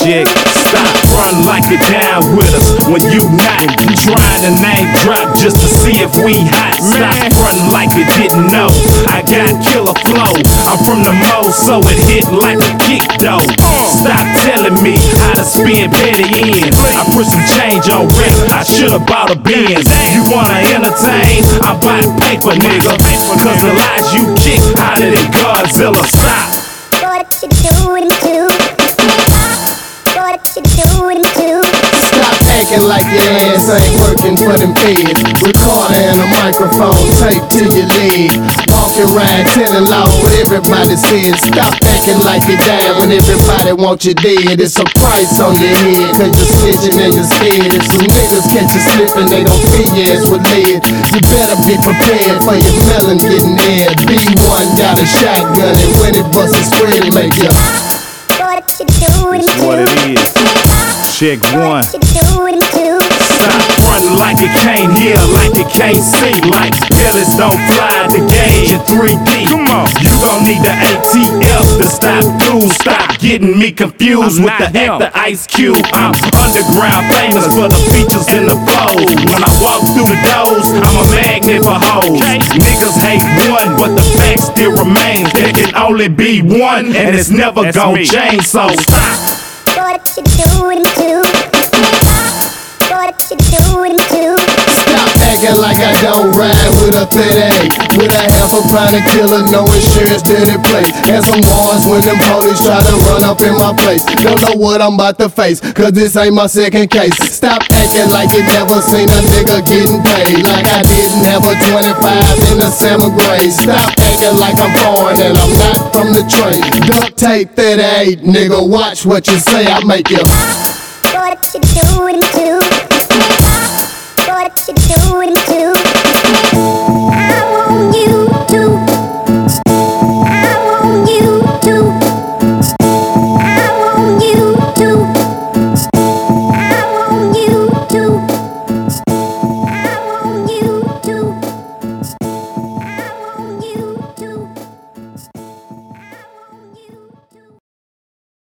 Chick, stop running like you're down with us when you not. Trying to name drop just to see if we hot. Stop running like you didn't know. I got killer flow. I'm from the Mo, so it hit like a kick though. Stop telling me how to spin petty ends. I put some change on rep, I should've bought a Benz. You wanna entertain? I buy paper, nigga. Cause the lies you kick hotter than Godzilla. Stop. What you doing to? What you doing to? Stop acting like your ass ain't working for them kids. Recorder and a microphone taped to your leg. Walking around telling law what everybody says. Stop acting like you're down when everybody wants you dead. It's a price on your head, cause you're snitching and you're scared. If some niggas catch you slipping, they don't fill your ass with lead. You better be prepared for your melon getting aired. B1 got a shotgun, and when it busts a spread, it make you. What you doing It's to? what it is. Check one. What you doing to? Stop running like you can't hear, like you can't see. Like killers don't fly the gauge in 3D. Come on, you gon' need the ATF to stop dudes. Stop getting me confused with the actor Ice Cube. I'm underground famous for the features and the flows. When I walk through the doors, I'm a magnet for hoes. Niggas hate one, but the fact still remains. There can only be one, and it's never gon' change. So stop. What you doing to? What you doing to? Stop acting like I don't ride with a 38. With a half a pound of killer, no insurance, dirty plate. And some wars when them police try to run up in my place. Don't know what I'm about to face, cause this ain't my second case. Stop acting like you never seen a nigga getting paid. Like I didn't have a 25 in the 7th grade. Stop acting like I'm foreign and I'm not from the trade. Duct tape 38, nigga, watch what you say, I make you. What you doing to? What you doing to?